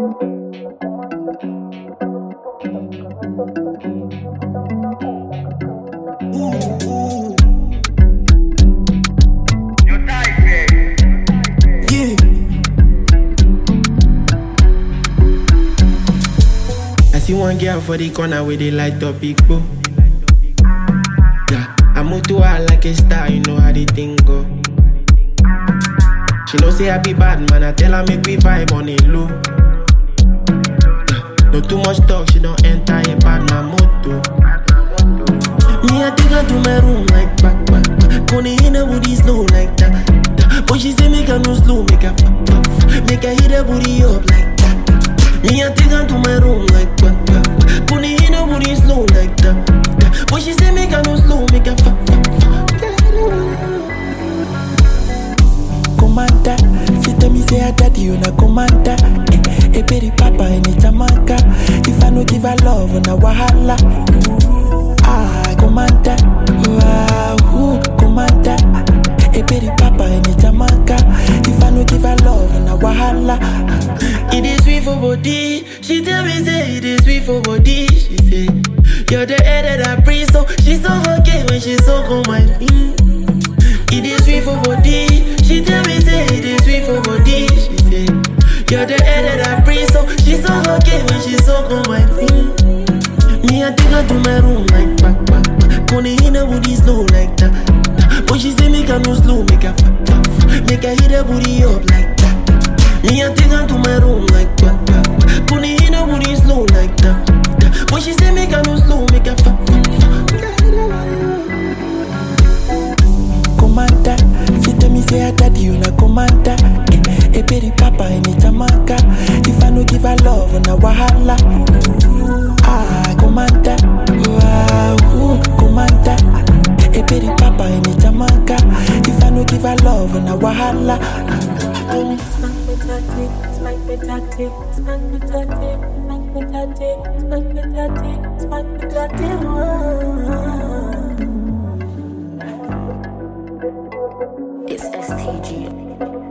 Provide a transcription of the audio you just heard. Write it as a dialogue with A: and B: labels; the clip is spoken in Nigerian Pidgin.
A: See one girl for the corner where they light up big bro. Yeah, I move to her like a star, you know how the thing go. She know say I be bad man, I tell her make we vibe on it low. Yeah, no too much talk, she don't enter a bad man moto. Me I take her to my room like back. Kone in her booty slow like that. But she say make her no slow, make her make her hit her booty up like that. Me I take her to my room like back. Put it in her booty slow like that. But she say make her no slow, make her
B: Commander, she tell me say her daddy you na commander. A baby papa in a Jamaica. If I no give her love on a wahala. Ah, commander, commander. A baby papa in a Jamaica. If I no give her love on a wahala.
A: It is sweet for body. She tell me say it is sweet for body. She say you're the air that I breathe, so she's so okay when she's so on my feet. It is sweet for body. She tell me say it is sweet for body. She say you're the air that I breathe, so she's so okay when she's so on my feet. Me I take her to my room like back. Kone in her booty slow like that. But she say make her no slow, make her hit her booty up like that. Me I take her to my room like that. Put it in her booty slow like that. But she say make her no slow, make her
B: Commander, she tell me say her daddy you na commander. A baby papa in a Jamaica. If I no give her love on a wahala. Ah, commander, commander. A baby papa in a Jamaica. If I no give her love on a wahala.
C: It's STG.